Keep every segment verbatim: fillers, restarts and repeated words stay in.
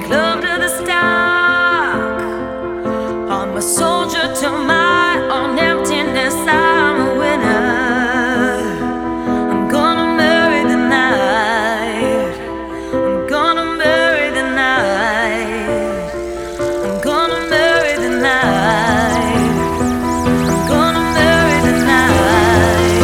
make love to the stock. I'm a soldier to my own emptiness. I'm a winner. I'm gonna marry the night. I'm gonna marry the night. I'm gonna marry the night. I'm gonna marry the night.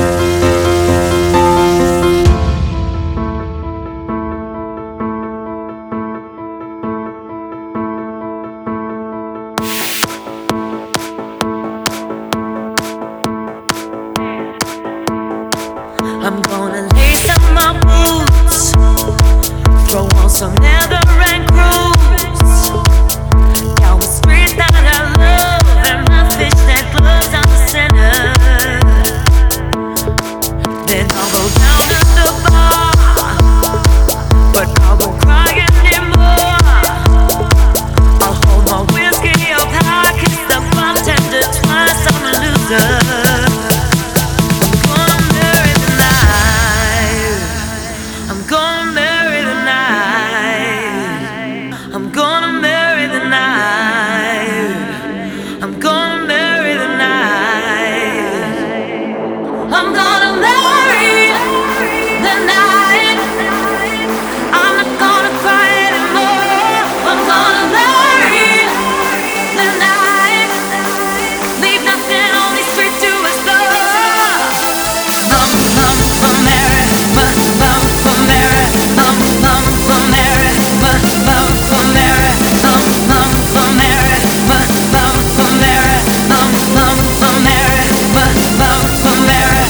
I'm gonna lace up my boots, throw on some leather and cruise down the street that I love, and my fishnet gloves on the center. Then I'll go down to the bar, but I won't cry anymore. I'll hold my whiskey up high, kiss the bartender twice. I'm a loser. I'm gonna marry the night. I'm gonna marry the night. I'm gonna marry the night. I'm gonna marry the night. I'm not gonna cry anymore. I'm gonna marry the night. Leave nothing on these streets to explore. I'm, I'm, I'm married. I'm, I'm, I'm married. I'm, I'm, I'm married. I'm, I'm, I'm married. I'm, I'm, I'm married. I'm, I'm, I'm married. I'm, I'm, I'm married. I'm, I'm, I'm married.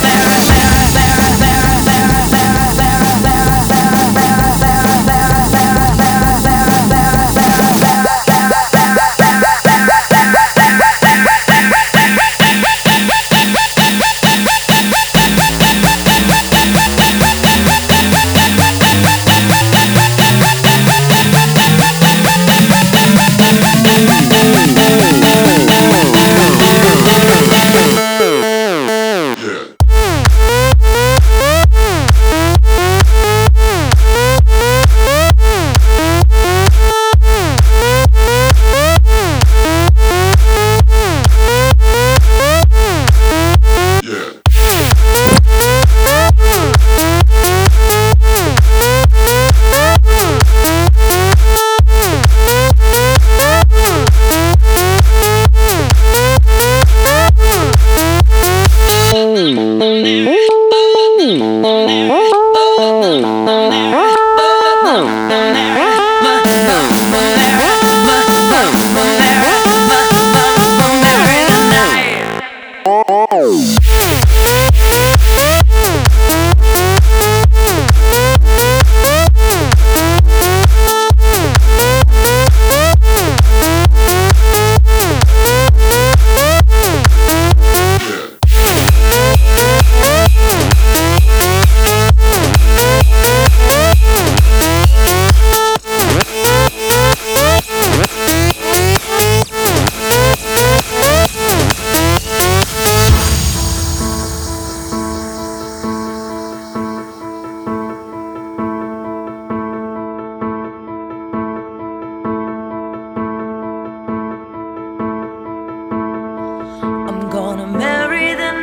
I'm gonna marry the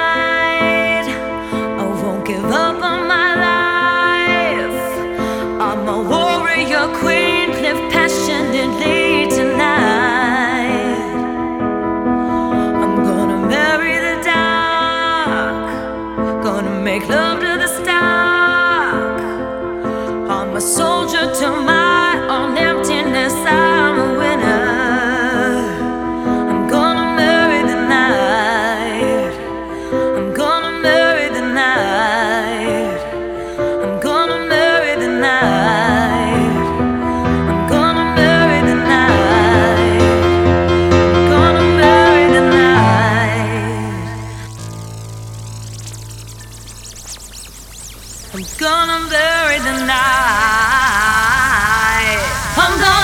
night. I won't give up on my life. I'm a warrior queen, live passionately tonight. I'm gonna marry the dark, gonna make love to the stock. I'm a soldier to my own emptiness. I'm a winner. I'm gonna bury the night. I'm gonna